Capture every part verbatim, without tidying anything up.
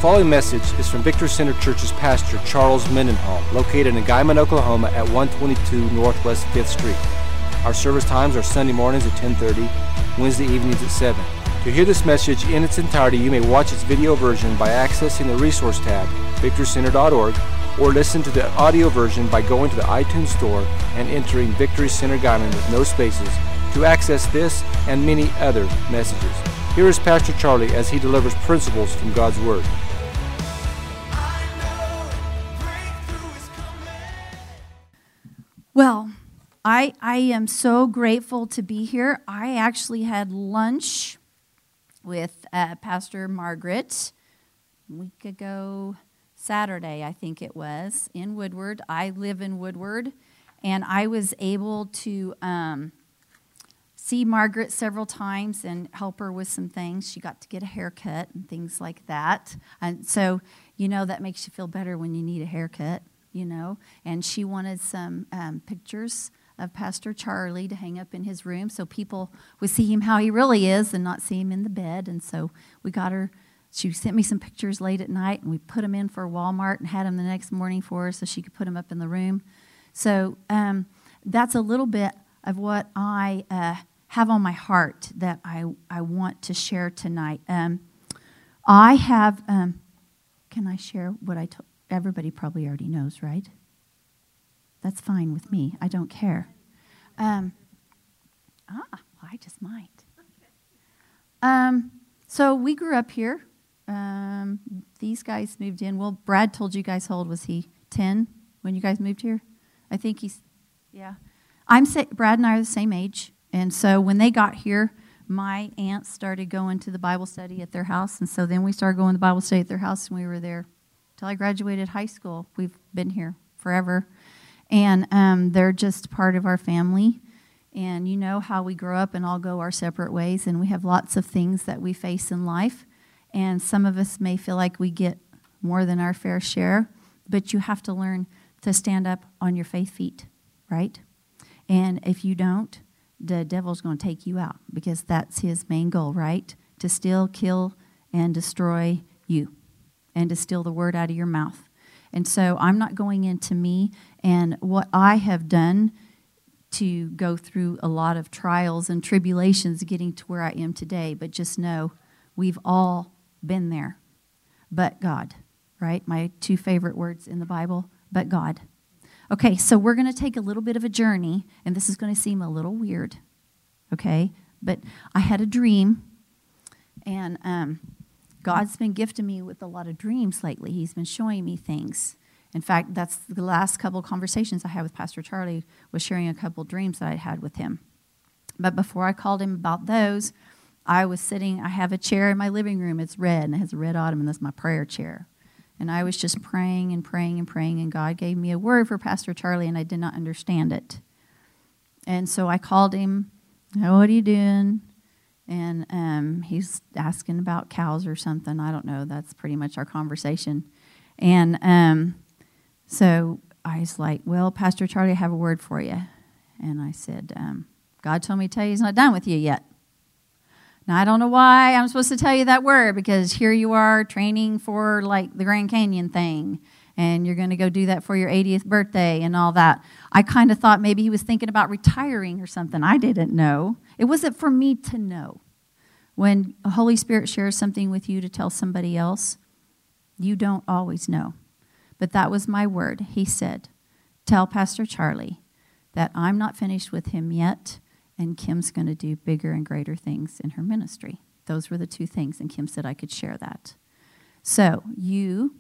following message is from Victory Center Church's pastor, Charles Mendenhall, located in Guyman, Oklahoma at one twenty-two Northwest fifth Street. Our service times are Sunday mornings at ten thirty, Wednesday evenings at seven. To hear this message in its entirety, you may watch its video version by accessing the resource tab, victory center dot org, or listen to the audio version by going to the iTunes Store and entering Victory Center Guyman with no spaces to access this and many other messages. Here is Pastor Charlie as he delivers principles from God's Word. Well, I I am so grateful to be here. I actually had lunch with uh, Pastor Margaret a week ago, Saturday, I think it was, in Woodward. I live in Woodward, and I was able to um, see Margaret several times and help her with some things. She got to get a haircut and things like that. And so, you know, that makes you feel better when you need a haircut, you know. And she wanted some um, pictures of Pastor Charlie to hang up in his room so people would see him how he really is and not see him in the bed. And so we got her, she sent me some pictures late at night, and we put them in for Walmart and had them the next morning for her so she could put them up in the room. So um, that's a little bit of what I uh, have on my heart that I, I want to share tonight. Um, I have, um, can I share what I told? Everybody probably already knows, right? That's fine with me. I don't care. Um, ah, I just might. Um, so we grew up here. Um, these guys moved in. Well, Brad told you guys how old was he? ten when you guys moved here? I think he's, yeah. I'm say, Brad and I are the same age. And so when they got here, my aunts started going to the Bible study at their house. And so then we started going to the Bible study at their house, and we were there till I graduated high school. We've been here forever. And um, they're just part of our family. And you know how we grow up and all go our separate ways. And we have lots of things that we face in life. And some of us may feel like we get more than our fair share. But you have to learn to stand up on your faith feet, right? And if you don't, the devil's going to take you out, because that's his main goal, right? To steal, kill, and destroy you, and to steal the word out of your mouth. And so I'm not going into me and what I have done to go through a lot of trials and tribulations getting to where I am today, but just know we've all been there. But God, right? My two favorite words in the Bible, but God. Okay, so we're going to take a little bit of a journey, and this is going to seem a little weird, okay? But I had a dream, and um, God's been gifting me with a lot of dreams lately. He's been showing me things. In fact, that's the last couple of conversations I had with Pastor Charlie, was sharing a couple of dreams that I had with him. But before I called him about those, I was sitting, I have a chair in my living room. It's red, and it has a red ottoman. That's my prayer chair. And I was just praying and praying and praying, and God gave me a word for Pastor Charlie, and I did not understand it. And so I called him, oh, what are you doing? And um, he's asking about cows or something. I don't know. That's pretty much our conversation. And um, so I was like, well, Pastor Charlie, I have a word for you. And I said, um, God told me to tell you he's not done with you yet. Now, I don't know why I'm supposed to tell you that word, because here you are training for, like, the Grand Canyon thing, and you're going to go do that for your eightieth birthday and all that. I kind of thought maybe he was thinking about retiring or something. I didn't know. It wasn't for me to know. When the Holy Spirit shares something with you to tell somebody else, you don't always know. But that was my word. He said, tell Pastor Charlie that I'm not finished with him yet, and Kim's going to do bigger and greater things in her ministry. Those were the two things, and Kim said I could share that. So you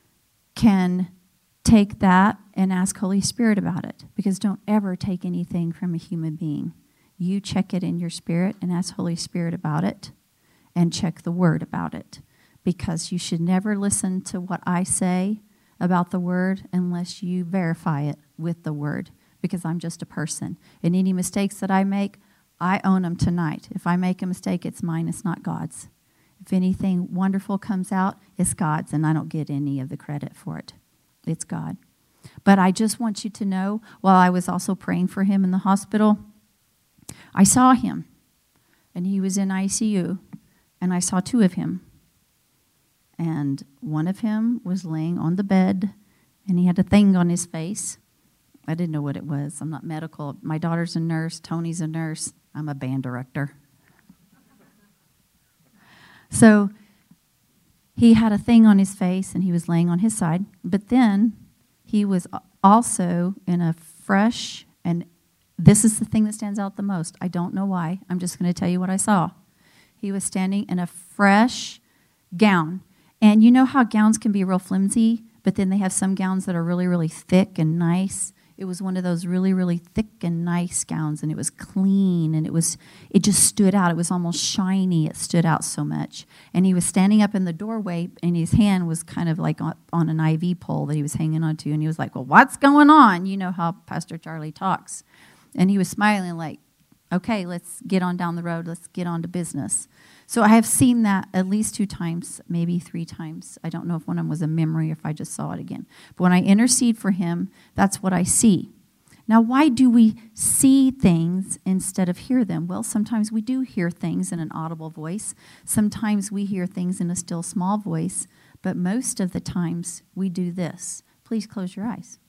can take that and ask Holy Spirit about it, because don't ever take anything from a human being. You check it in your spirit and ask Holy Spirit about it, and check the Word about it, because you should never listen to what I say about the Word unless you verify it with the Word. Because I'm just a person. And any mistakes that I make, I own them tonight. If I make a mistake, it's mine, it's not God's. If anything wonderful comes out, it's God's, and I don't get any of the credit for it. It's God. But I just want you to know, while I was also praying for him in the hospital, I saw him, and he was in I C U, and I saw two of him. and one of him was laying on the bed, and he had a thing on his face. I didn't know what it was. I'm not medical. My daughter's a nurse. Tony's a nurse. I'm a band director. So he had a thing on his face, and he was laying on his side. But then he was also in a fresh, and this is the thing that stands out the most. I don't know why. I'm just going to tell you what I saw. He was standing in a fresh gown. And you know how gowns can be real flimsy, but then they have some gowns that are really, really thick and nice. It was one of those really, really thick and nice gowns, and it was clean, and it was it just stood out. It was almost shiny. It stood out so much. And he was standing up in the doorway, and his hand was kind of like on, on an I V pole that he was hanging onto, and he was like, well, what's going on? You know how Pastor Charlie talks. And he was smiling like, okay, let's get on down the road. Let's get on to business. So I have seen that at least two times, maybe three times. I don't know if one of them was a memory or if I just saw it again. But when I intercede for him, that's what I see. Now, why do we see things instead of hear them? Well, sometimes we do hear things in an audible voice. Sometimes we hear things in a still small voice. But most of the times we do this. Please close your eyes.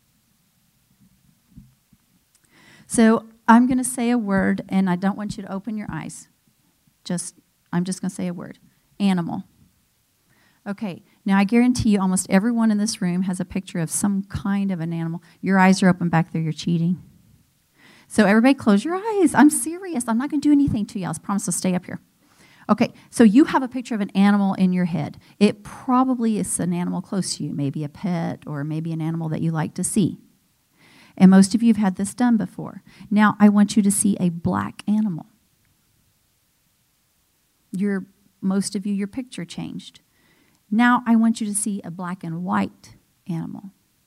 So I'm going to say a word, and I don't want you to open your eyes. Just, I'm just going to say a word. Animal. Okay, now I guarantee you almost everyone in this room has a picture of some kind of an animal. Your eyes are open back there. You're cheating. So everybody close your eyes. I'm serious. I'm not going to do anything to you. I promise to stay up here. Okay, so you have a picture of an animal in your head. It probably is an animal close to you, maybe a pet or maybe an animal that you like to see. And most of you have had this done before. Now, I want you to see a black animal. Your, most of you, your picture changed. Now, I want you to see a black and white animal.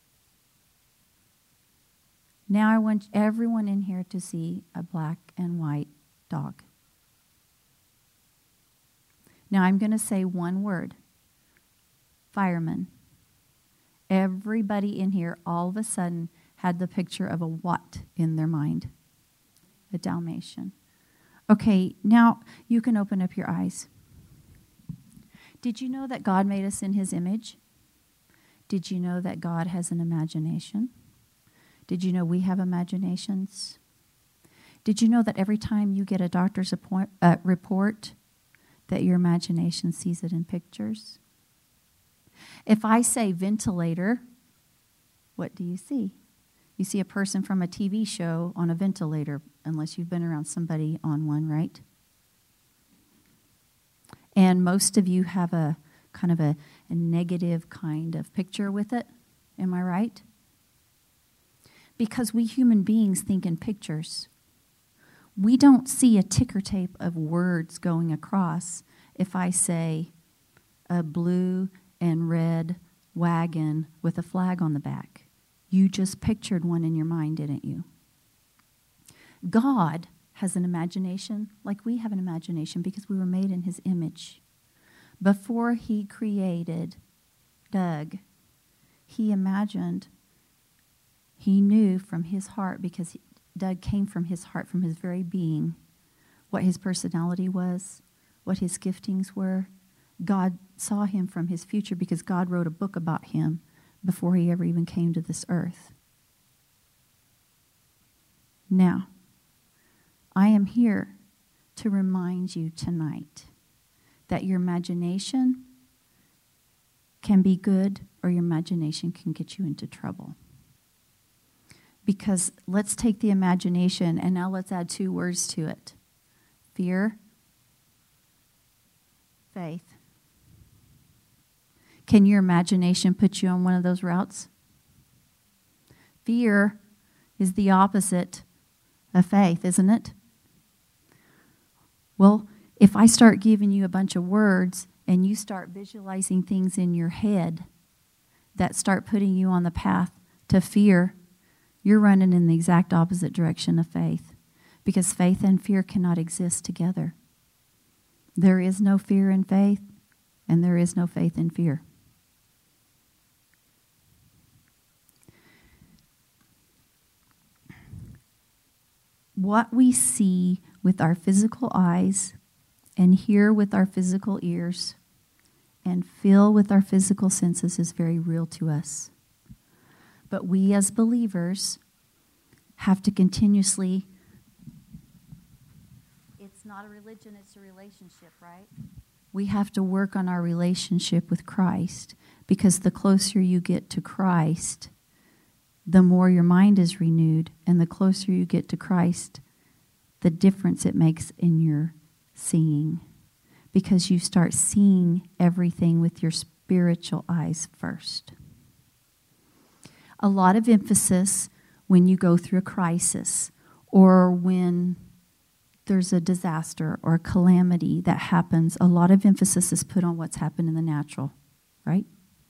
Now, I want everyone in here to see a black and white dog. Now, I'm going to say one word. Fireman. Everybody in here, all of a sudden, had the picture of a what in their mind? A Dalmatian. Okay, now you can open up your eyes. Did you know that God made us in His image? Did you know that God has an imagination? Did you know we have imaginations? Did you know that every time you get a doctor's appoint, uh, report, that your imagination sees it in pictures? If I say ventilator, what do you see? You see a person from a T V show on a ventilator, unless you've been around somebody on one, right? And most of you have a kind of a, a negative kind of picture with it. Am I right? Because we human beings think in pictures. We don't see a ticker tape of words going across if I say a blue and red wagon with a flag on the back. You just pictured one in your mind, didn't you? God has an imagination like we have an imagination because we were made in His image. Before He created Doug, He imagined, He knew from His heart, because Doug came from His heart, from his very being, what his personality was, what his giftings were. God saw him from his future because God wrote a book about him before he ever even came to this earth. Now, I am here to remind you tonight that your imagination can be good or your imagination can get you into trouble. Because let's take the imagination and now let's add two words to it. Fear, faith. Can your imagination put you on one of those routes? Fear is the opposite of faith, isn't it? Well, if I start giving you a bunch of words and you start visualizing things in your head that start putting you on the path to fear, you're running in the exact opposite direction of faith, because faith and fear cannot exist together. There is no fear in faith, and there is no faith in fear. What we see with our physical eyes and hear with our physical ears and feel with our physical senses is very real to us. But we as believers have to continuously, it's not a religion, it's a relationship, right? We have to work on our relationship with Christ, because the closer you get to Christ, the more your mind is renewed, and the closer you get to Christ, the difference it makes in your seeing, because you start seeing everything with your spiritual eyes first. A lot of emphasis when you go through a crisis, or when there's a disaster or a calamity that happens, a lot of emphasis is put on what's happened in the natural, right?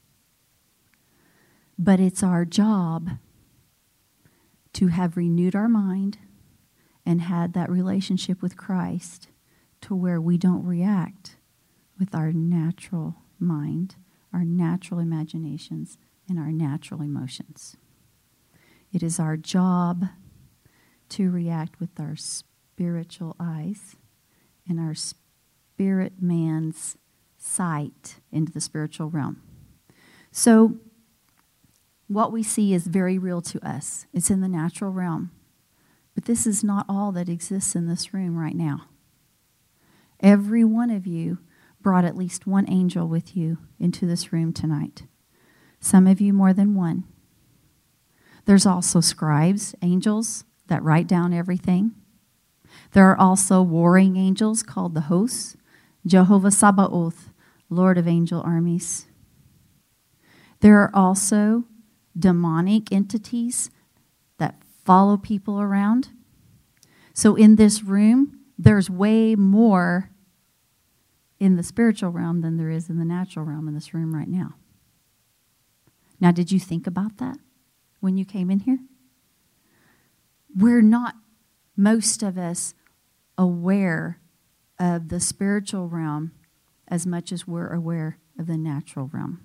But it's our job to have renewed our mind and had that relationship with Christ to where we don't react with our natural mind, our natural imaginations, and our natural emotions. It is our job to react with our spiritual eyes and our spirit man's sight into the spiritual realm. So what we see is very real to us. It's in the natural realm. But this is not all that exists in this room right now. Every one of you brought at least one angel with you into this room tonight. Some of you more than one. There's also scribes, angels, that write down everything. There are also warring angels called the hosts, Jehovah Sabaoth, Lord of angel armies. There are also demonic entities that follow people around. So in this room, there's way more in the spiritual realm than there is in the natural realm in this room right now. Now, did you think about that when you came in here? We're not, most of us, aware of the spiritual realm as much as we're aware of the natural realm.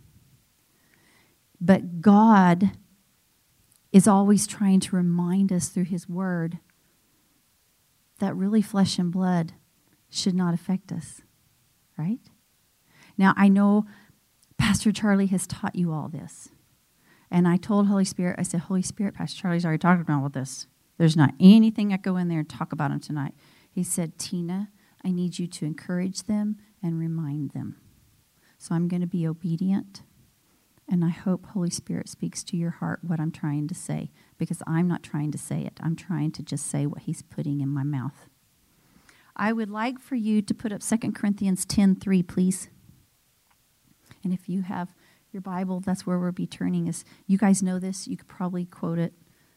But God is always trying to remind us through His Word that really flesh and blood should not affect us, right? Now, I know Pastor Charlie has taught you all this. And I told Holy Spirit, I said, Holy Spirit, Pastor Charlie's already talked about all this. There's not anything I go in there and talk about him tonight. He said, Tina, I need you to encourage them and remind them. So I'm going to be obedient. And I hope Holy Spirit speaks to your heart what I'm trying to say, because I'm not trying to say it. I'm trying to just say what He's putting in my mouth. I would like for you to put up Second Corinthians ten three, please. And if you have your Bible, that's where we'll be turning. Is you guys know this? You could probably quote it.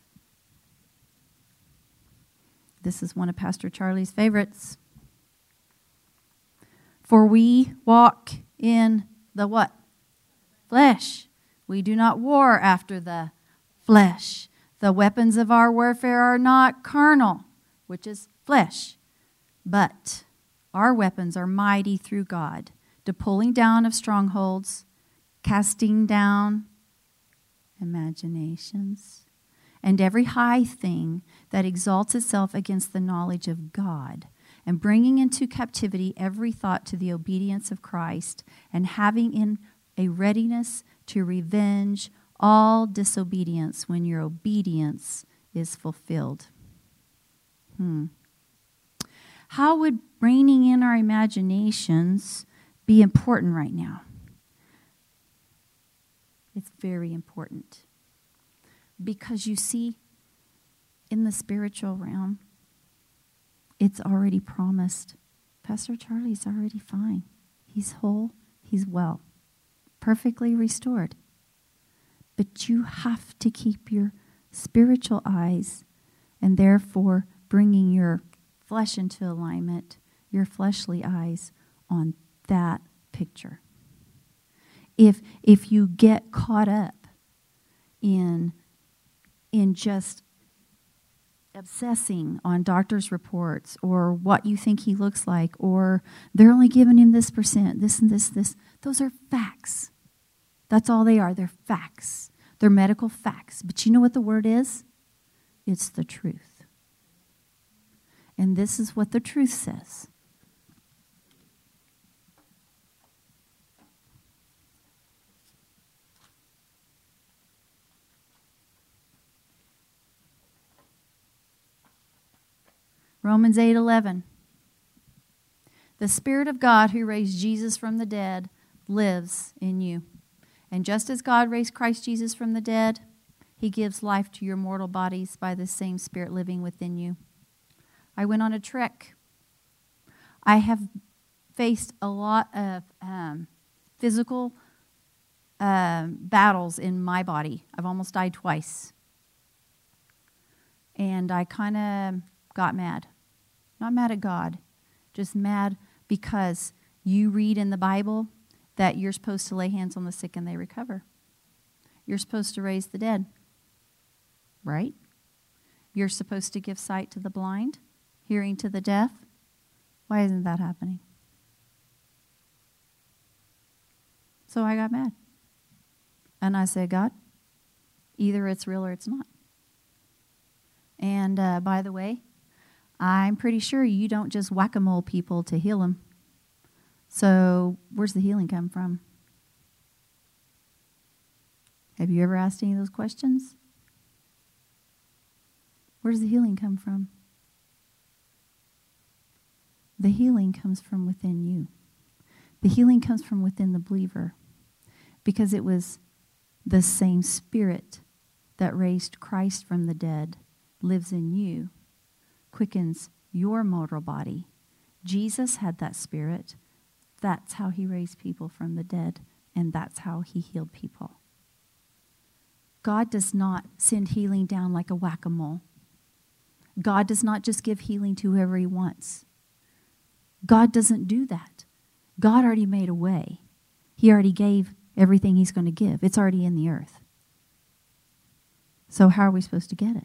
This is one of Pastor Charlie's favorites. For we walk in the what? Flesh. We do not war after the flesh. The weapons of our warfare are not carnal, which is flesh, but our weapons are mighty through God, to pulling down of strongholds, casting down imaginations, and every high thing that exalts itself against the knowledge of God, and bringing into captivity every thought to the obedience of Christ, and having in a readiness to revenge all disobedience when your obedience is fulfilled. Hmm. How would reining in our imaginations be important right now? It's very important. Because you see, in the spiritual realm, it's already promised. Pastor Charlie's already fine. He's whole. He's well. Perfectly restored. But you have to keep your spiritual eyes, and therefore bringing your flesh into alignment, your fleshly eyes on that picture. If if you get caught up in in just obsessing on doctor's reports or what you think he looks like, or they're only giving him this percent, this and this, this, those are facts. That's all they are. They're facts. They're medical facts. But you know what the word is? It's the truth. And this is what the truth says. Romans eight eleven. The Spirit of God who raised Jesus from the dead lives in you. And just as God raised Christ Jesus from the dead, he gives life to your mortal bodies by the same Spirit living within you. I went on a trek. I have faced a lot of um, physical um, battles in my body. I've almost died twice. And I kind of got mad. Not mad at God, just mad because you read in the Bible that you're supposed to lay hands on the sick and they recover. You're supposed to raise the dead, right? You're supposed to give sight to the blind, hearing to the deaf. Why isn't that happening? So I got mad. And I said, God, either it's real or it's not. And uh, by the way, I'm pretty sure you don't just whack-a-mole people to heal them. So where's the healing come from? Have you ever asked any of those questions? Where does the healing come from? The healing comes from within you. The healing comes from within the believer, because it was the same Spirit that raised Christ from the dead lives in you, quickens your mortal body. Jesus had that Spirit. That's how he raised people from the dead, and that's how he healed people. God does not send healing down like a whack-a-mole. God does not just give healing to whoever he wants. God doesn't do that. God already made a way. He already gave everything he's going to give. It's already in the earth. So how are we supposed to get it?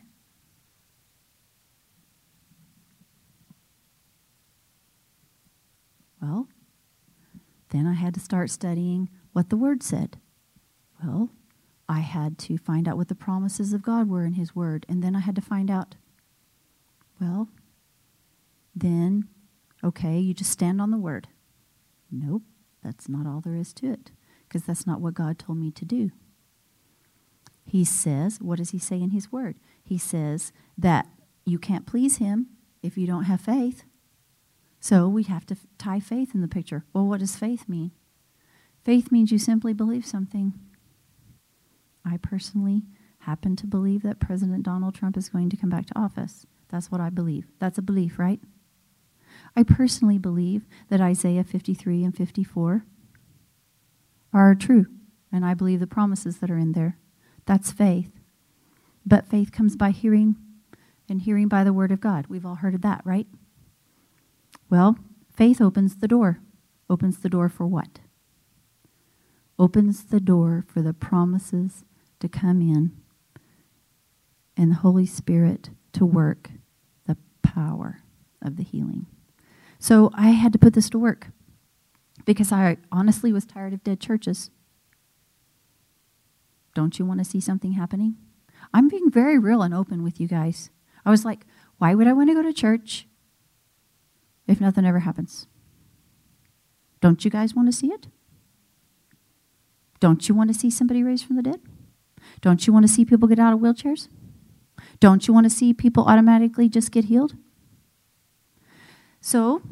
Well, then I had to start studying what the Word said. Well, I had to find out what the promises of God were in his Word. And then I had to find out, well, then, okay, you just stand on the Word. Nope, that's not all there is to it, because that's not what God told me to do. He says, what does he say in his Word? He says that you can't please him if you don't have faith. So we have to tie faith in the picture. Well, what does faith mean? Faith means you simply believe something. I personally happen to believe that President Donald Trump is going to come back to office. That's what I believe. That's a belief, right? I personally believe that Isaiah fifty-three and fifty-four are true, and I believe the promises that are in there. That's faith. But faith comes by hearing, and hearing by the Word of God. We've all heard of that, right? Well, faith opens the door. Opens the door for what? Opens the door for the promises to come in and the Holy Spirit to work the power of the healing. So I had to put this to work because I honestly was tired of dead churches. Don't you want to see something happening? I'm being very real and open with you guys. I was like, why would I want to go to church if nothing ever happens? Don't you guys want to see it? Don't you want to see somebody raised from the dead? Don't you want to see people get out of wheelchairs? Don't you want to see people automatically just get healed? So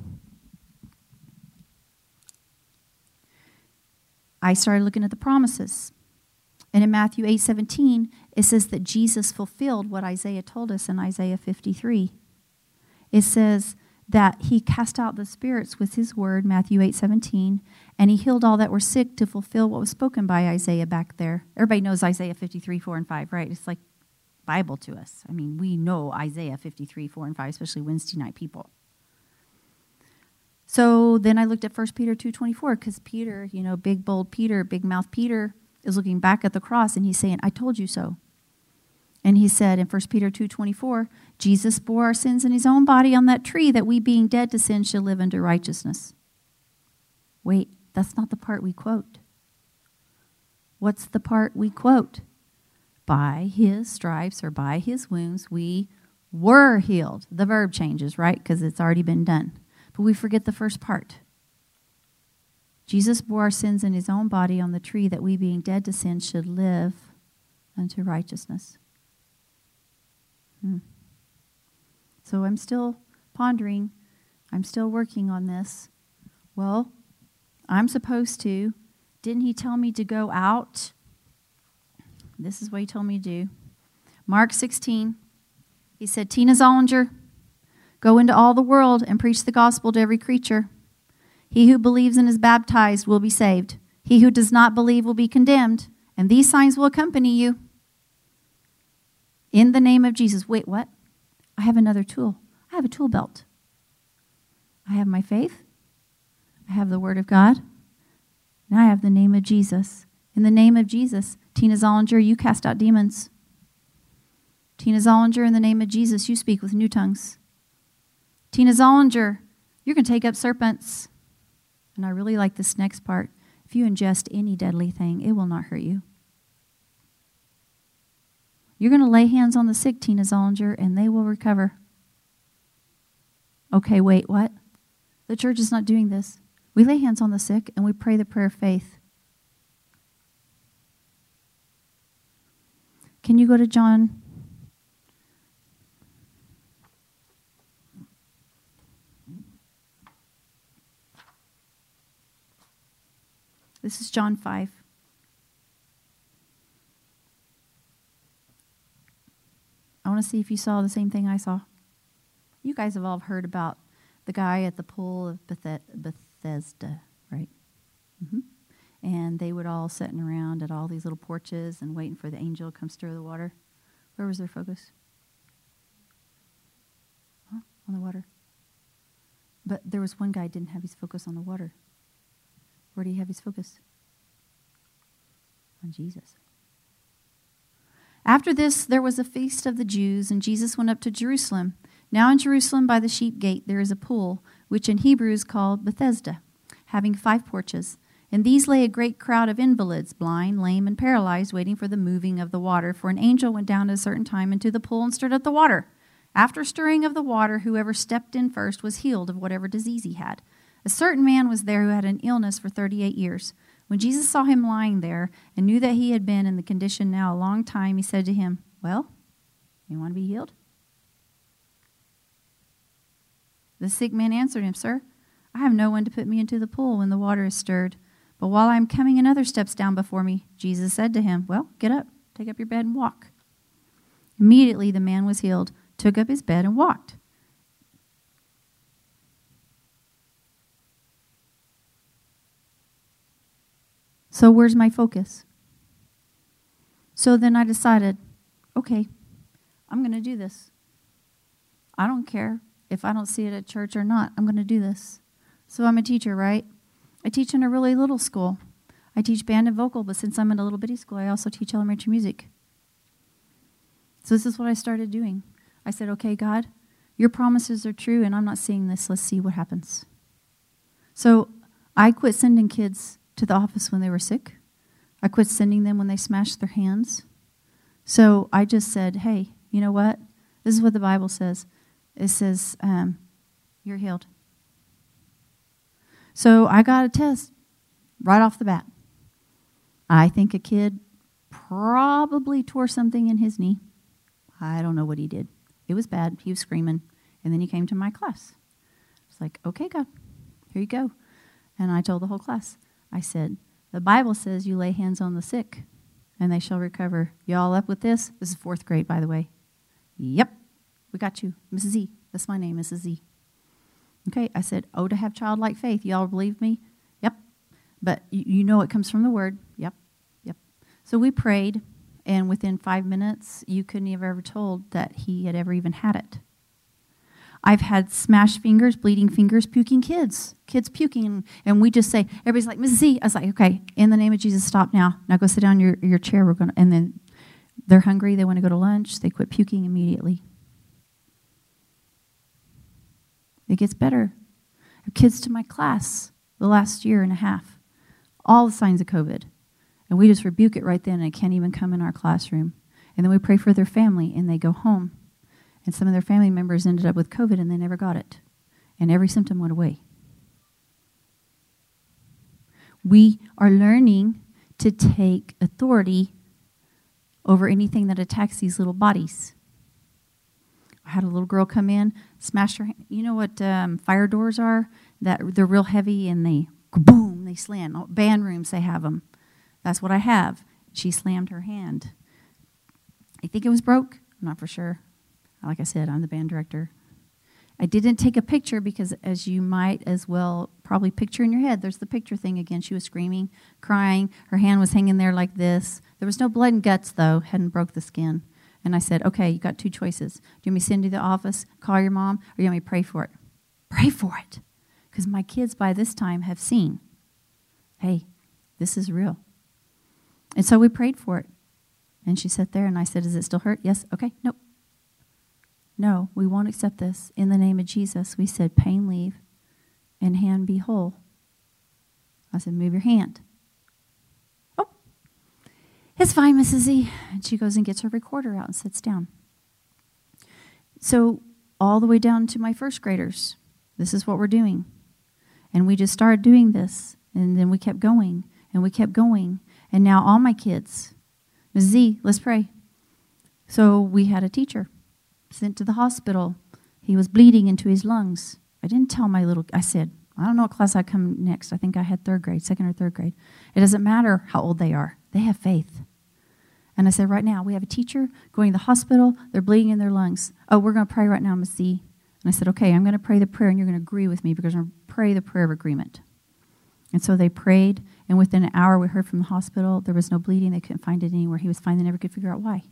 I started looking at the promises. And in Matthew eight seventeen, it says that Jesus fulfilled what Isaiah told us in Isaiah fifty-three. It says that he cast out the spirits with his word, Matthew eight seventeen, and he healed all that were sick to fulfill what was spoken by Isaiah back there. Everybody knows Isaiah fifty-three, four and five, right? It's like Bible to us. I mean, we know Isaiah fifty-three, four and five, especially Wednesday night people. So then I looked at First Peter two twenty-four, because Peter, you know, big, bold Peter, big mouth Peter, is looking back at the cross, and he's saying, I told you so. And he said in First Peter two twenty-four, Jesus bore our sins in his own body on that tree, that we, being dead to sin, should live unto righteousness. Wait, that's not the part we quote. What's the part we quote? By his stripes or by his wounds, we were healed. The verb changes, right? Because it's already been done. But we forget the first part. Jesus bore our sins in his own body on the tree, that we, being dead to sin, should live unto righteousness. Hmm. So I'm still pondering, I'm still working on this. Well, I'm supposed to. Didn't he tell me to go out? This is what he told me to do. Mark sixteen, he said, Tina Zollinger, go into all the world and preach the gospel to every creature. He who believes and is baptized will be saved. He who does not believe will be condemned. And these signs will accompany you. In the name of Jesus. Wait, what? I have another tool. I have a tool belt. I have my faith. I have the Word of God. And I have the name of Jesus. In the name of Jesus, Tina Zollinger, you cast out demons. Tina Zollinger, in the name of Jesus, you speak with new tongues. Tina Zollinger, you're going to take up serpents. And I really like this next part. If you ingest any deadly thing, it will not hurt you. You're going to lay hands on the sick, Tina Zollinger, and they will recover. Okay, wait, what? The church is not doing this. We lay hands on the sick and we pray the prayer of faith. Can you go to John? This is John five. I want to see if you saw the same thing I saw. You guys have all heard about the guy at the pool of Bethe- Bethesda, right? Mm-hmm. And they would all sitting around at all these little porches and waiting for the angel to come stir the water. Where was their focus? Huh? On the water. But there was one guy who didn't have his focus on the water. Where did he have his focus? On Jesus. After this, there was a feast of the Jews, and Jesus went up to Jerusalem. Now in Jerusalem by the sheep gate there is a pool, which in Hebrew is called Bethesda, having five porches. In these lay a great crowd of invalids, blind, lame, and paralyzed, waiting for the moving of the water. For an angel went down at a certain time into the pool and stirred up the water. After stirring of the water, whoever stepped in first was healed of whatever disease he had. A certain man was there who had an illness for thirty-eight years. When Jesus saw him lying there and knew that he had been in the condition now a long time, he said to him, "Well, you want to be healed?" The sick man answered him, "Sir, I have no one to put me into the pool when the water is stirred. But while I am coming, another steps down before me." Jesus said to him, "Well, get up, take up your bed and walk." Immediately the man was healed, took up his bed and walked. So where's my focus? So then I decided, okay, I'm going to do this. I don't care if I don't see it at church or not. I'm going to do this. So I'm a teacher, right? I teach in a really little school. I teach band and vocal, but since I'm in a little bitty school, I also teach elementary music. So this is what I started doing. I said, okay, God, your promises are true, and I'm not seeing this. Let's see what happens. So I quit sending kids to the office when they were sick. I quit sending them when they smashed their hands. So I just said, hey, you know what? This is what the Bible says. It says, um, you're healed. So I got a test right off the bat. I think a kid probably tore something in his knee. I don't know what he did. It was bad. He was screaming. And then he came to my class. It's like, okay, God, here you go. And I told the whole class, I said, the Bible says you lay hands on the sick and they shall recover. You all up with this? This is fourth grade, by the way. Yep, we got you. Missus Z. That's my name, Missus Z. Okay, I said, oh, to have childlike faith. You all believe me? Yep. But you, you know it comes from the Word. Yep, yep. So we prayed, and within five minutes, you couldn't have ever told that he had ever even had it. I've had smashed fingers, bleeding fingers, puking kids. Kids puking, and, and we just say, everybody's like, Missus Z. I was like, okay, in the name of Jesus, stop now. Now go sit down in your, your chair. We're gonna, and then they're hungry. They want to go to lunch. They quit puking immediately. It gets better. I have kids to my class the last year and a half. All the signs of COVID. And we just rebuke it right then, and it can't even come in our classroom. And then we pray for their family, and they go home. And some of their family members ended up with COVID, and they never got it. And every symptom went away. We are learning to take authority over anything that attacks these little bodies. I had a little girl come in, smashed her hand. You know what um, fire doors are? That they're real heavy and they boom, they slam. Band rooms, they have them. That's what I have. She slammed her hand. I think it was broke. I'm not for sure. Like I said, I'm the band director. I didn't take a picture because, as you might as well probably picture in your head, there's the picture thing again. She was screaming, crying. Her hand was hanging there like this. There was no blood and guts, though. Hadn't broke the skin. And I said, okay, you got two choices. Do you want me to send you to the office, call your mom, or do you want me to pray for it? Pray for it. Because my kids by this time have seen, hey, this is real. And so we prayed for it. And she sat there, and I said, does it still hurt? Yes. Okay. Nope. No, we won't accept this. In the name of Jesus, we said, pain leave and hand be whole. I said, move your hand. Oh, it's fine, Missus E. And she goes and gets her recorder out and sits down. So all the way down to my first graders, this is what we're doing. And we just started doing this. And then we kept going, and we kept going. And now all my kids, Missus Z, let's pray. So we had a teacher sent to the hospital. He was bleeding into his lungs. I didn't tell my little, I said, I don't know what class I come next. I think I had third grade, second or third grade. It doesn't matter how old they are. They have faith. And I said, right now, we have a teacher going to the hospital. They're bleeding in their lungs. Oh, we're going to pray right now, Miss Z. And I said, okay, I'm going to pray the prayer, and you're going to agree with me because I'm going to pray the prayer of agreement. And so they prayed, and within an hour, we heard from the hospital. There was no bleeding. They couldn't find it anywhere. He was fine. They never could figure out why.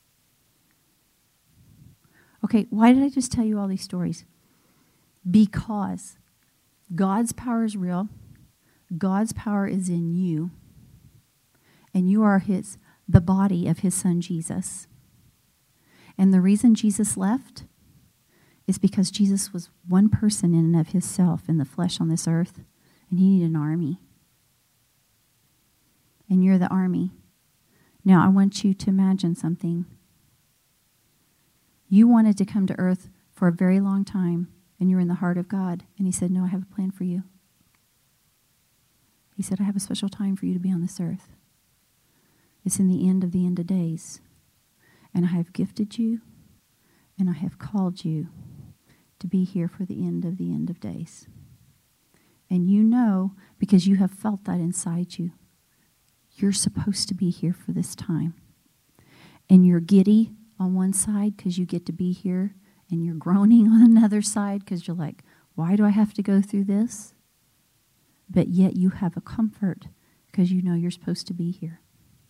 Okay, why did I just tell you all these stories? Because God's power is real. God's power is in you. And you are his, the body of his son, Jesus. And the reason Jesus left is because Jesus was one person in and of himself in the flesh on this earth. And he needed an army. And you're the army. Now, I want you to imagine something. You wanted to come to earth for a very long time, and you're in the heart of God. And he said, no, I have a plan for you. He said, I have a special time for you to be on this earth. It's in the end of the end of days. And I have gifted you, and I have called you to be here for the end of the end of days. And you know, because you have felt that inside you, you're supposed to be here for this time. And you're giddy on one side because you get to be here, and you're groaning on another side because you're like, why do I have to go through this? But yet you have a comfort because you know you're supposed to be here.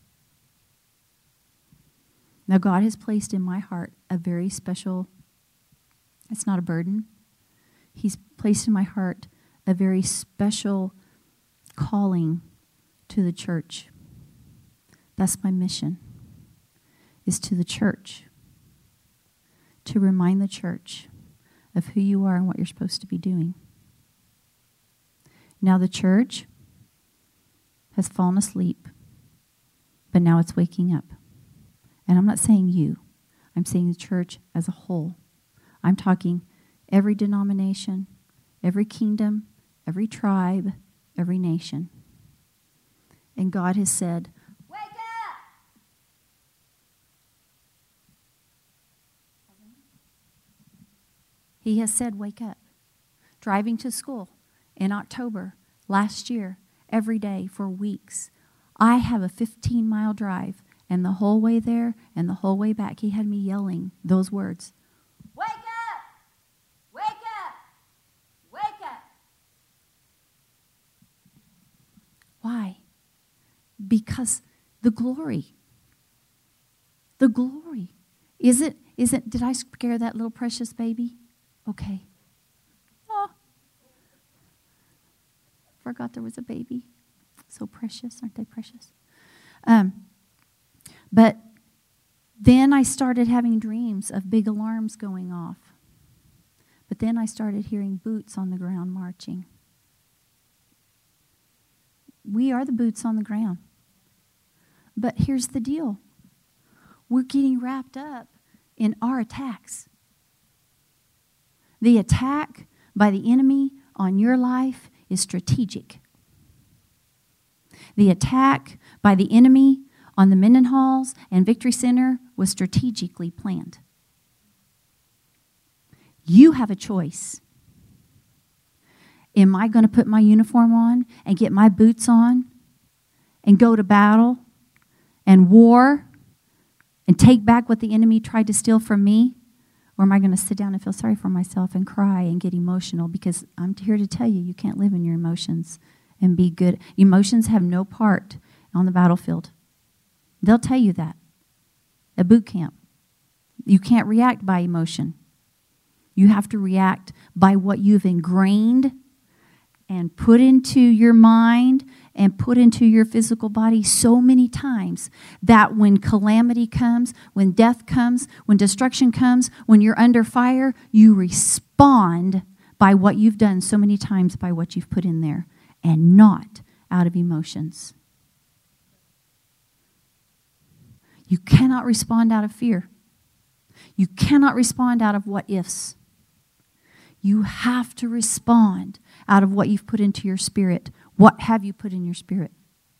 Now God has placed in my heart a very special, it's not a burden. He's placed in my heart a very special calling to the church. That's my mission. Is to the church, to remind the church of who you are and what you're supposed to be doing. Now the church has fallen asleep, but now it's waking up. And I'm not saying you. I'm saying the church as a whole. I'm talking every denomination, every kingdom, every tribe, every nation. And God has said, He has said, wake up. Driving to school in October last year, every day for weeks. I have a fifteen-mile drive, and the whole way there and the whole way back, he had me yelling those words. Wake up! Wake up! Wake up! Why? Because the glory. The glory. Is it, is it, did I scare that little precious baby? Okay. Oh. Forgot there was a baby. So precious. Aren't they precious? Um, but then I started having dreams of big alarms going off. But then I started hearing boots on the ground marching. We are the boots on the ground. But here's the deal. We're getting wrapped up in our attacks. The attack by the enemy on your life is strategic. The attack by the enemy on the Mendenhalls and Victory Center was strategically planned. You have a choice. Am I going to put my uniform on and get my boots on and go to battle and war and take back what the enemy tried to steal from me? Or am I going to sit down and feel sorry for myself and cry and get emotional? Because I'm here to tell you, you can't live in your emotions and be good. Emotions have no part on the battlefield. They'll tell you that at boot camp. You can't react by emotion. You have to react by what you've ingrained and put into your mind and put into your physical body so many times that when calamity comes, when death comes, when destruction comes, when you're under fire, you respond by what you've done so many times by what you've put in there and not out of emotions. You cannot respond out of fear. You cannot respond out of what ifs. You have to respond out of what you've put into your spirit. What have you put in your spirit?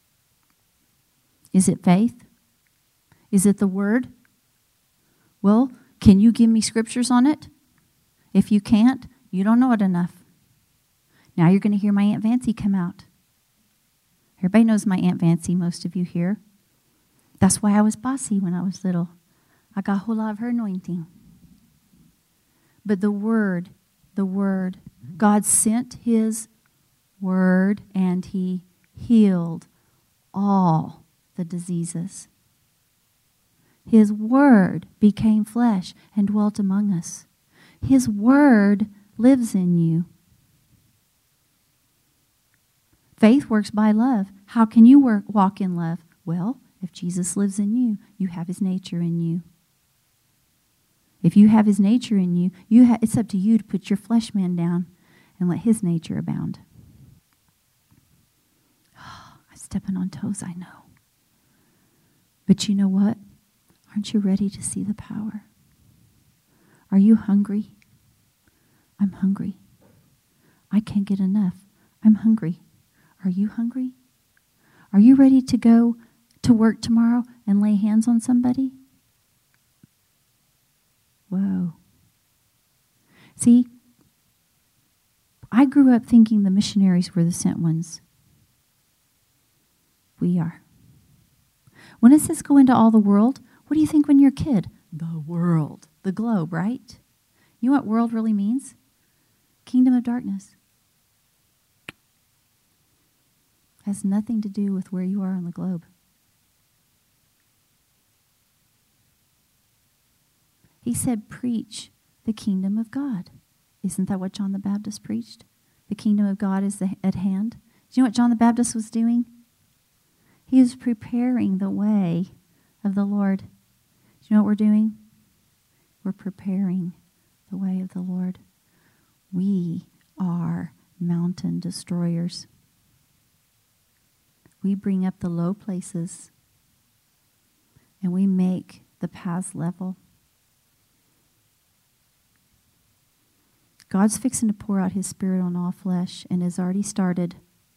Is it faith? Is it the word? Well, can you give me scriptures on it? If you can't, you don't know it enough. Now you're going to hear my Aunt Vancy come out. Everybody knows my Aunt Vancy, most of you here. That's why I was bossy when I was little. I got a whole lot of her anointing. But the word, the word, God sent his word and he healed all the diseases. His word became flesh and dwelt among us. His word lives in you. Faith works by love. How can you work, walk in love? Well, if Jesus lives in you, you have his nature in you. If you have his nature in you, you ha- it's up to you to put your flesh man down and let his nature abound. Oh, I'm stepping on toes, I know. But you know what? Aren't you ready to see the power? Are you hungry? I'm hungry. I can't get enough. I'm hungry. Are you hungry? Are you ready to go to work tomorrow and lay hands on somebody? Whoa. See, I grew up thinking the missionaries were the sent ones. We are. When it says go into all the world, what do you think when you're a kid? The world. The globe, right? You know what world really means? Kingdom of darkness. Has nothing to do with where you are on the globe. He said, preach the kingdom of God. Isn't that what John the Baptist preached? The kingdom of God is the, at hand. Do you know what John the Baptist was doing? He was preparing the way of the Lord. Do you know what we're doing? We're preparing the way of the Lord. We are mountain destroyers. We bring up the low places and we make the paths level. God's fixing to pour out his Spirit on all flesh and has already started.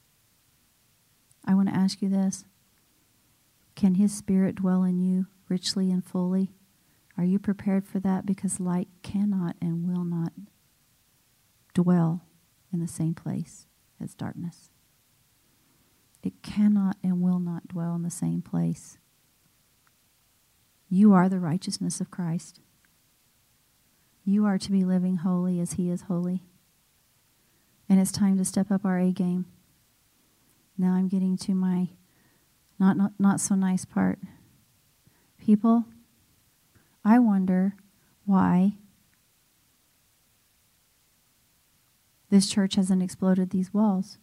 I want to ask you this. Can his Spirit dwell in you richly and fully? Are you prepared for that? Because light cannot and will not dwell in the same place as darkness. It cannot and will not dwell in the same place. You are the righteousness of Christ. You are to be living holy as he is holy. And it's time to step up our A game. Now I'm getting to my not, not, not so nice part. People, I wonder why this church hasn't exploded these walls.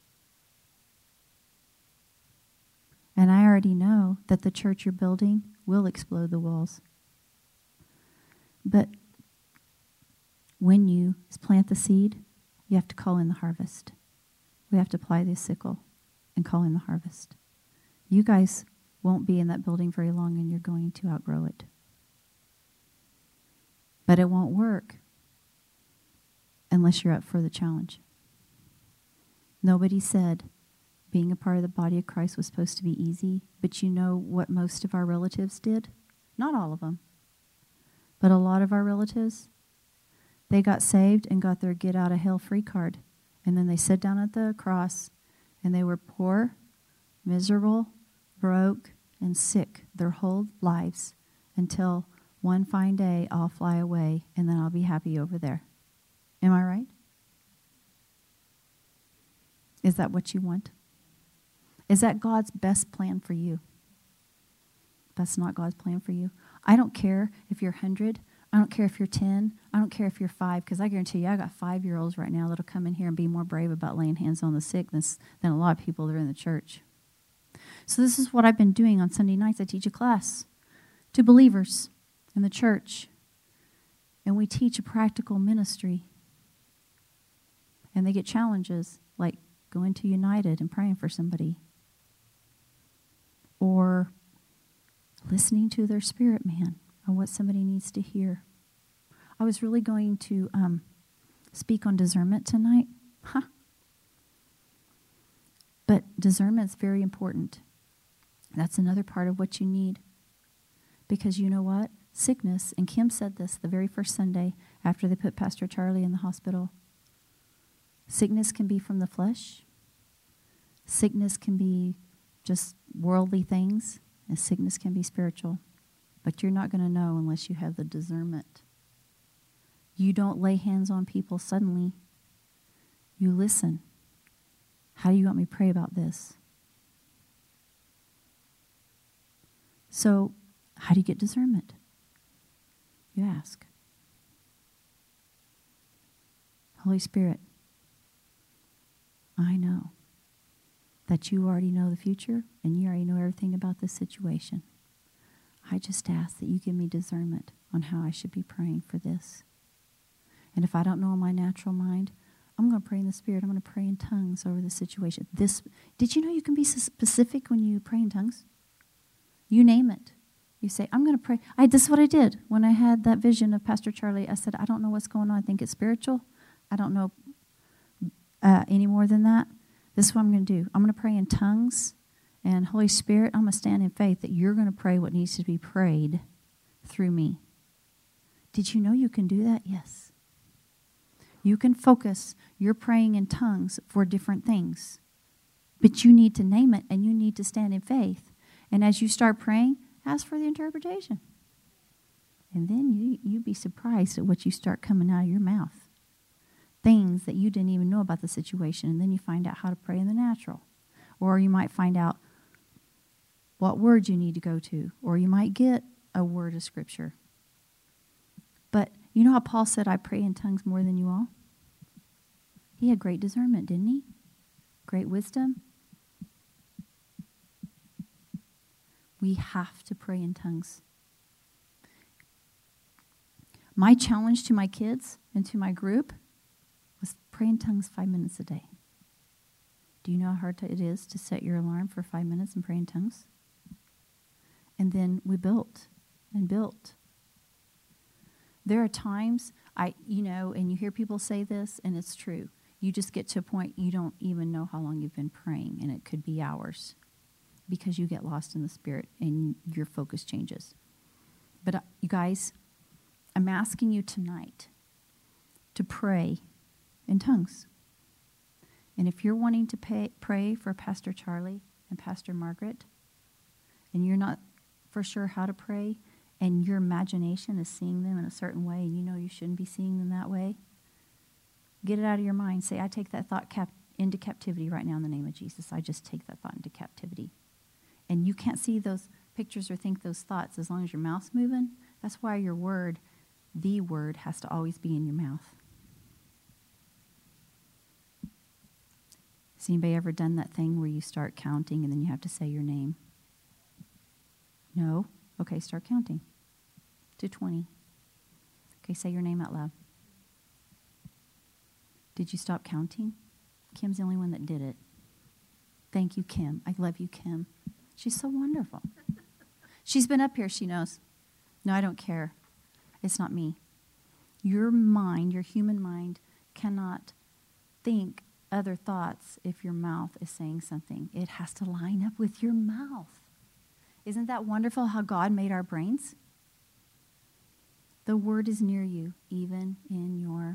And I already know that the church you're building will explode the walls. But when you plant the seed, you have to call in the harvest. We have to apply the sickle and call in the harvest. You guys won't be in that building very long and you're going to outgrow it. But it won't work unless you're up for the challenge. Nobody said being a part of the body of Christ was supposed to be easy, but you know what most of our relatives did? Not all of them, but a lot of our relatives, They got saved and got their get out of hell free card. And then they sat down at the cross, and they were poor, miserable, broke, and sick their whole lives until one fine day I'll fly away, and then I'll be happy over there. Am I right? Is that what you want? Is that God's best plan for you? That's not God's plan for you. I don't care if you're one hundred. I don't care if you're ten. I don't care if you're five, because I guarantee you I got five-year-olds right now that'll come in here and be more brave about laying hands on the sick than, than a lot of people that are in the church. So this is what I've been doing on Sunday nights. I teach a class to believers in the church, and we teach a practical ministry. And they get challenges like going to United and praying for somebody, or listening to their spirit man on what somebody needs to hear. I was really going to um, speak on discernment tonight. Huh. But discernment is very important. That's another part of what you need. Because you know what? Sickness, and Kim said this the very first Sunday after they put Pastor Charlie in the hospital. Sickness can be from the flesh. Sickness can be just worldly things. And sickness can be spiritual. But you're not going to know unless you have the discernment. You don't lay hands on people suddenly. You listen. How do you want me to pray about this? So, how do you get discernment? You ask. Holy Spirit, I know that you already know the future and you already know everything about this situation. I just ask that you give me discernment on how I should be praying for this. And if I don't know in my natural mind, I'm going to pray in the Spirit. I'm going to pray in tongues over the situation. This, did you know you can be specific when you pray in tongues? You name it. You say, I'm going to pray. I, this is what I did when I had that vision of Pastor Charlie. I said, I don't know what's going on. I think it's spiritual. I don't know uh, any more than that. This is what I'm going to do. I'm going to pray in tongues. And Holy Spirit, I'm going to stand in faith that you're going to pray what needs to be prayed through me. Did you know you can do that? Yes. You can focus your praying in tongues for different things. But you need to name it and you need to stand in faith. And as you start praying, ask for the interpretation. And then you, you'd be surprised at what you start coming out of your mouth. Things that you didn't even know about the situation. And then you find out how to pray in the natural. Or you might find out what words you need to go to. Or you might get a word of Scripture. But you know how Paul said, I pray in tongues more than you all? He had great discernment, didn't he? Great wisdom. We have to pray in tongues. My challenge to my kids and to my group was pray in tongues five minutes a day. Do you know how hard it is to set your alarm for five minutes and pray in tongues? And then we built and built. There are times, I, you know, and you hear people say this, and it's true. You just get to a point you don't even know how long you've been praying, and it could be hours because you get lost in the Spirit and your focus changes. But uh, you guys, I'm asking you tonight to pray in tongues. And if you're wanting to pay, pray for Pastor Charlie and Pastor Margaret, and you're not for sure how to pray, and your imagination is seeing them in a certain way, and you know you shouldn't be seeing them that way, get it out of your mind. Say, I take that thought cap- into captivity right now in the name of Jesus. I just take that thought into captivity. And you can't see those pictures or think those thoughts as long as your mouth's moving. That's why your word, the word, has to always be in your mouth. Has anybody ever done that thing where you start counting and then you have to say your name? No? Okay, start counting. To twenty. Okay, say your name out loud. Did you stop counting? Kim's the only one that did it. Thank you, Kim. I love you, Kim. She's so wonderful. She's been up here, she knows. No, I don't care. It's not me. Your mind, your human mind, cannot think other thoughts if your mouth is saying something. It has to line up with your mouth. Isn't that wonderful how God made our brains? The word is near you, even in your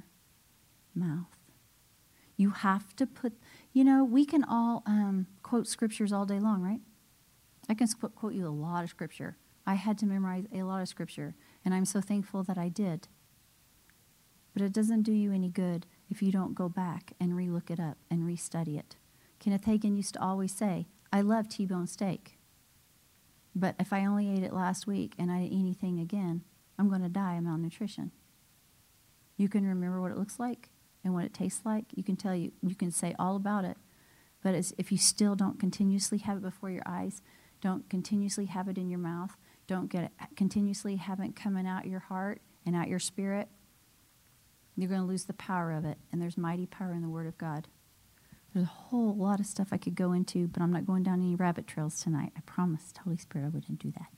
have to put, you know, we can all um, quote scriptures all day long, right? I can qu- quote you a lot of scripture. I had to memorize a lot of scripture, and I'm so thankful that I did. But it doesn't do you any good if you don't go back and re-look it up and re-study it. Kenneth Hagin used to always say, I love T-bone steak, but if I only ate it last week and I didn't eat anything again, I'm going to die of malnutrition. You can remember what it looks like and what it tastes like. You can tell you, you can say all about it. But it's, if you still don't continuously have it before your eyes, don't continuously have it in your mouth, don't get it, continuously have it coming out your heart and out your spirit, you're going to lose the power of it. And there's mighty power in the Word of God. There's a whole lot of stuff I could go into, but I'm not going down any rabbit trails tonight. I promised Holy Spirit I wouldn't do that.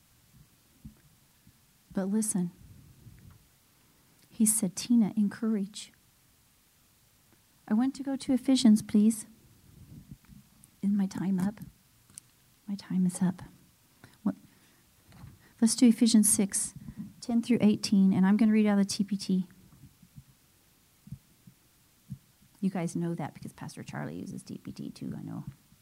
But listen. He said, Tina, encourage. I want to go to Ephesians, please. Is my time up? My time is up. What? Let's do Ephesians six, ten through eighteen, and I'm going to read out of the T P T. You guys know that because Pastor Charlie uses T P T too, I know.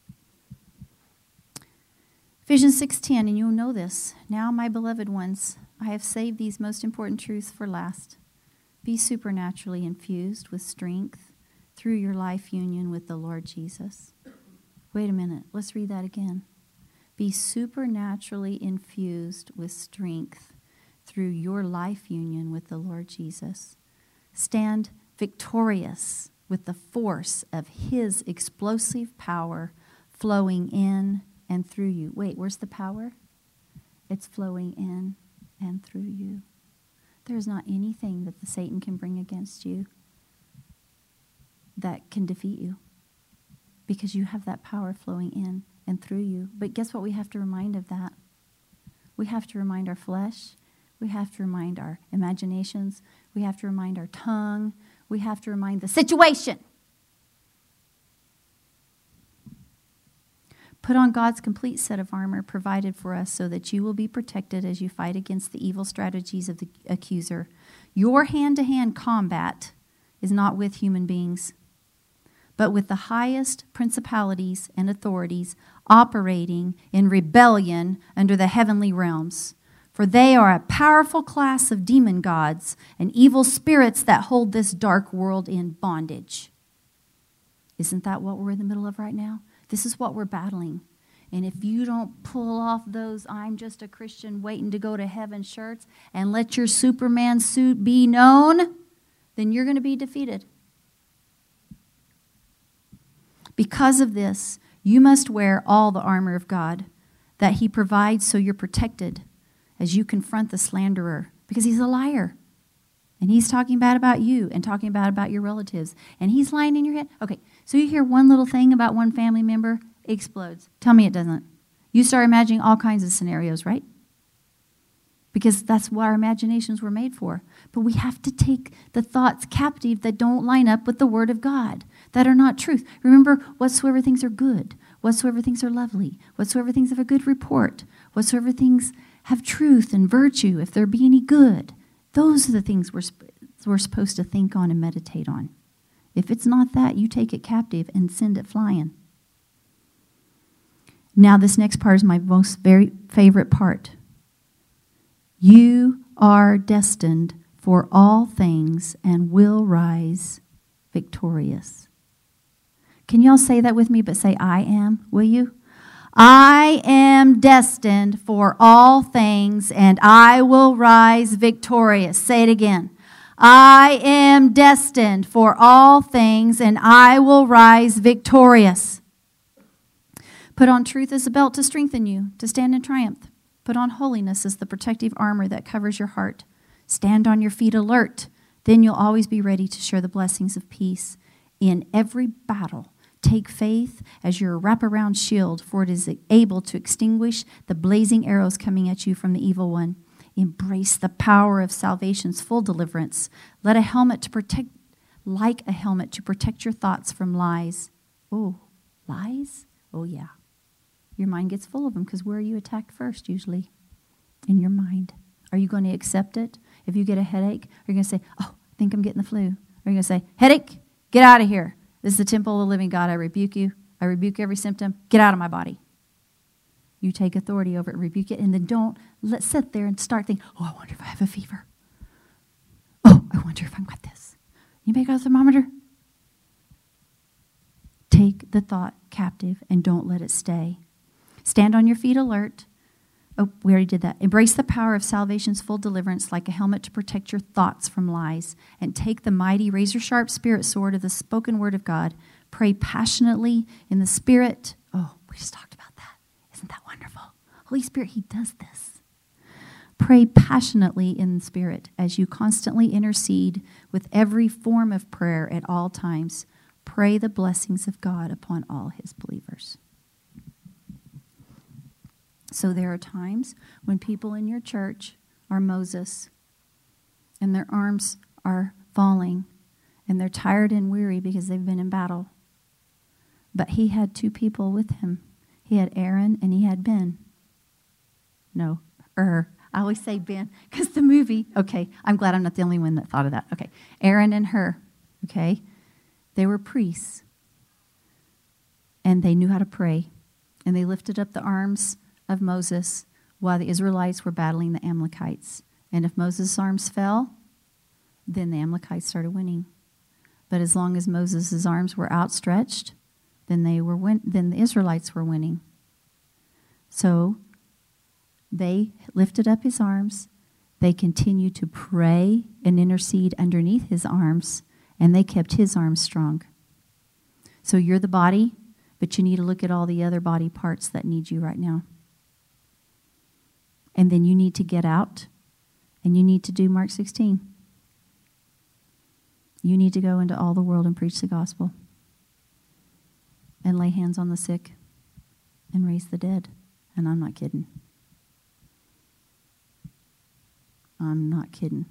Ephesians six ten, and you'll know this. Now, my beloved ones, I have saved these most important truths for last. Be supernaturally infused with strength through your life union with the Lord Jesus. Wait a minute. Let's read that again. Be supernaturally infused with strength through your life union with the Lord Jesus. Stand victorious with the force of His explosive power flowing in and through you. Wait, where's the power? It's flowing in and through you. There's not anything that the Satan can bring against you that can defeat you, because you have that power flowing in and through you. But guess what we have to remind of that? We have to remind our flesh. We have to remind our imaginations. We have to remind our tongue. We have to remind the situation. Put on God's complete set of armor provided for us so that you will be protected as you fight against the evil strategies of the accuser. Your hand-to-hand combat is not with human beings, but with the highest principalities and authorities operating in rebellion under the heavenly realms. For they are a powerful class of demon gods and evil spirits that hold this dark world in bondage. Isn't that what we're in the middle of right now? This is what we're battling. And if you don't pull off those I'm just a Christian waiting to go to heaven shirts and let your Superman suit be known, then you're going to be defeated. Because of this, you must wear all the armor of God that He provides so you're protected as you confront the slanderer, because he's a liar. And he's talking bad about you and talking bad about your relatives. And he's lying in your head. Okay, so you hear one little thing about one family member, it explodes. Tell me it doesn't. You start imagining all kinds of scenarios, right? Because that's what our imaginations were made for. But we have to take the thoughts captive that don't line up with the Word of God, that are not truth. Remember, whatsoever things are good, whatsoever things are lovely, whatsoever things have a good report, whatsoever things have truth and virtue, if there be any good, those are the things we're, sp- we're supposed to think on and meditate on. If it's not that, you take it captive and send it flying. Now, this next part is my most very favorite part. You are destined for all things and will rise victorious. Can y'all say that with me, but say I am, will you? I am destined for all things, and I will rise victorious. Say it again. I am destined for all things, and I will rise victorious. Put on truth as a belt to strengthen you, to stand in triumph. Put on holiness as the protective armor that covers your heart. Stand on your feet alert. Then you'll always be ready to share the blessings of peace. In every battle, take faith as your wraparound shield, for it is able to extinguish the blazing arrows coming at you from the evil one. Embrace the power of salvation's full deliverance. Let a helmet to protect, like a helmet to protect your thoughts from lies. Oh, lies? Oh, yeah. Your mind gets full of them, because where are you attacked first, usually? In your mind. Are you going to accept it? If you get a headache, are you going to say, oh, I think I'm getting the flu? Or are you going to say, headache, get out of here? This is the temple of the living God. I rebuke you. I rebuke every symptom. Get out of my body. You take authority over it, rebuke it, and then don't let sit there and start thinking, oh, I wonder if I have a fever. Oh, I wonder if I've got this. Anybody got a thermometer? Take the thought captive and don't let it stay. Stand on your feet alert. Oh, we already did that. Embrace the power of salvation's full deliverance like a helmet to protect your thoughts from lies. And take the mighty razor-sharp spirit sword of the spoken word of God. Pray passionately in the Spirit. Oh, we just talked about that. Isn't that wonderful? Holy Spirit, He does this. Pray passionately in the Spirit as you constantly intercede with every form of prayer at all times. Pray the blessings of God upon all His believers. So there are times when people in your church are Moses and their arms are falling and they're tired and weary because they've been in battle. But he had two people with him. He had Aaron and he had Ben. No, er. I always say Ben because the movie, okay, I'm glad I'm not the only one that thought of that. Okay, Aaron and Hur, okay, they were priests and they knew how to pray and they lifted up the arms of Moses while the Israelites were battling the Amalekites. And if Moses' arms fell, then the Amalekites started winning. But as long as Moses' arms were outstretched, then they were win- then the Israelites were winning. So they lifted up his arms, they continued to pray and intercede underneath his arms, and they kept his arms strong. So you're the body, but you need to look at all the other body parts that need you right now. And then you need to get out, and you need to do Mark sixteen. You need to go into all the world and preach the gospel and lay hands on the sick and raise the dead. And I'm not kidding. I'm not kidding.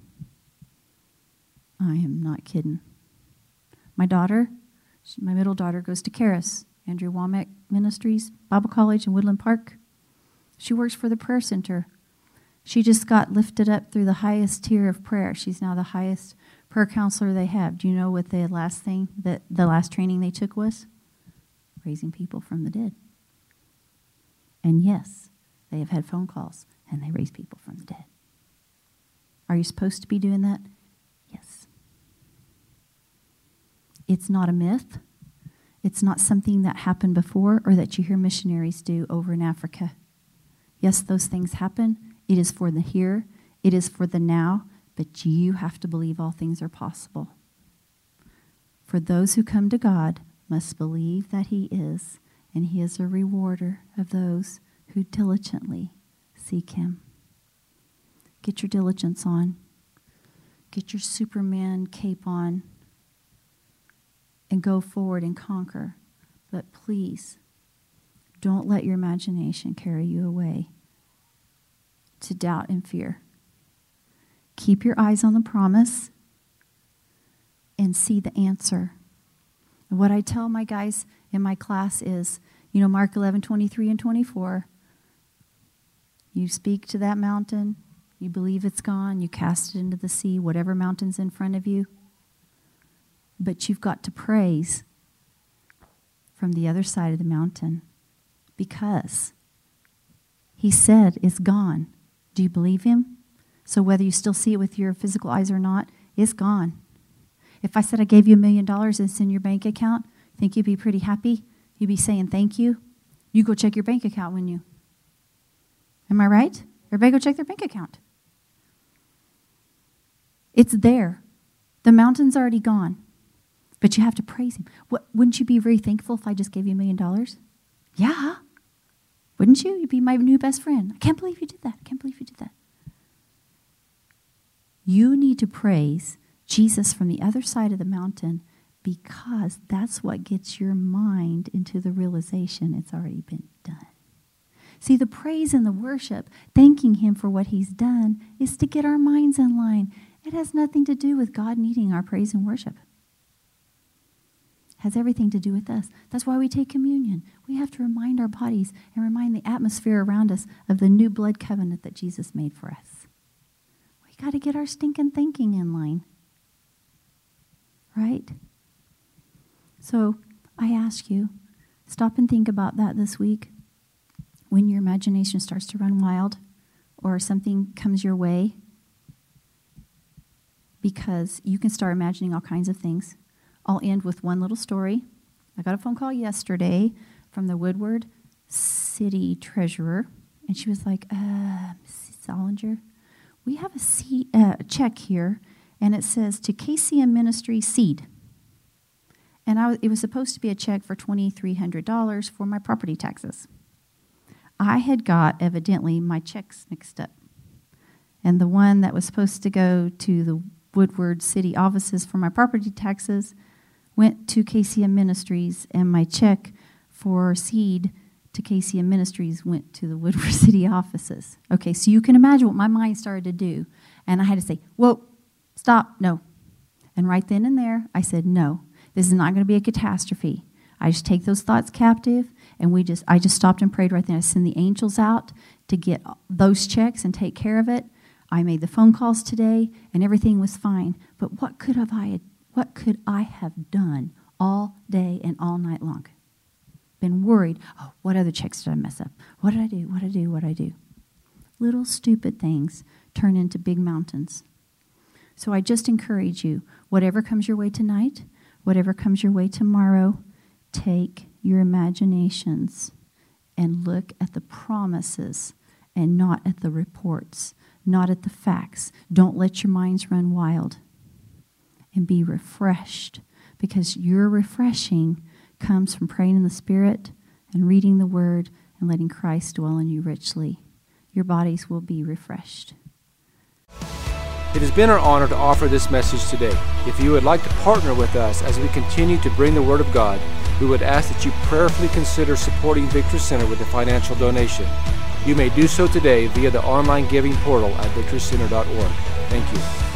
I am not kidding. My daughter, my middle daughter, goes to Charis, Andrew Womack Ministries, Bible College in Woodland Park. She works for the prayer center. She just got lifted up through the highest tier of prayer. She's now the highest prayer counselor they have. Do you know what the last thing, that the last training they took was? Raising people from the dead. And yes, they have had phone calls, and they raise people from the dead. Are you supposed to be doing that? Yes. It's not a myth. It's not something that happened before or that you hear missionaries do over in Africa. Yes, those things happen. It is for the here. It is for the now. But you have to believe all things are possible. For those who come to God must believe that He is, and He is a rewarder of those who diligently seek Him. Get your diligence on. Get your Superman cape on. And go forward and conquer. But please, don't let your imagination carry you away to doubt and fear. Keep your eyes on the promise and see the answer. And what I tell my guys in my class is, you know, Mark eleven, twenty-three and twenty-four, you speak to that mountain, you believe it's gone, you cast it into the sea, whatever mountain's in front of you. But you've got to praise from the other side of the mountain because He said it's gone. Do you believe Him? So whether you still see it with your physical eyes or not, it's gone. If I said I gave you a million dollars and it's in your bank account, think you'd be pretty happy? You'd be saying thank you? You go check your bank account, wouldn't you? Am I right? Everybody go check their bank account. It's there. The mountain's already gone. But you have to praise Him. What, wouldn't you be very thankful if I just gave you a million dollars? Yeah. Wouldn't you? You'd be my new best friend. I can't believe you did that. I can't believe you did that. You need to praise Jesus from the other side of the mountain because that's what gets your mind into the realization it's already been done. See, the praise and the worship, thanking Him for what He's done, is to get our minds in line. It has nothing to do with God needing our praise and worship. Has everything to do with us. That's why we take communion. We have to remind our bodies and remind the atmosphere around us of the new blood covenant that Jesus made for us. We got to get our stinking thinking in line. Right? So I ask you, stop and think about that this week. When your imagination starts to run wild or something comes your way, because you can start imagining all kinds of things. I'll end with one little story. I got a phone call yesterday from the Woodward City Treasurer, and she was like, uh, Missus Solinger, we have a seed, uh, check here, and it says to K C M Ministry Seed. And I, it was supposed to be a check for two thousand three hundred dollars for my property taxes. I had got, evidently, my checks mixed up. And the one that was supposed to go to the Woodward City offices for my property taxes went to K C M Ministries, and my check for seed to K C M Ministries went to the Woodward City offices. Okay, so you can imagine what my mind started to do. And I had to say, whoa, stop, no. And right then and there, I said, no, this is not going to be a catastrophe. I just take those thoughts captive, and we just I just stopped and prayed right then. I sent the angels out to get those checks and take care of it. I made the phone calls today, and everything was fine. But what could have I what could I have done all day and all night long? Been worried. Oh, what other checks did I mess up? What did I do? What did I do? What did I do? Little stupid things turn into big mountains. So I just encourage you, whatever comes your way tonight, whatever comes your way tomorrow, take your imaginations and look at the promises and not at the reports, not at the facts. Don't let your minds run wild. And be refreshed, because your refreshing comes from praying in the Spirit and reading the Word and letting Christ dwell in you richly. Your bodies will be refreshed. It has been our honor to offer this message today. If you would like to partner with us as we continue to bring the Word of God, we would ask that you prayerfully consider supporting Victory Center with a financial donation. You may do so today via the online giving portal at victory center dot org. Thank you.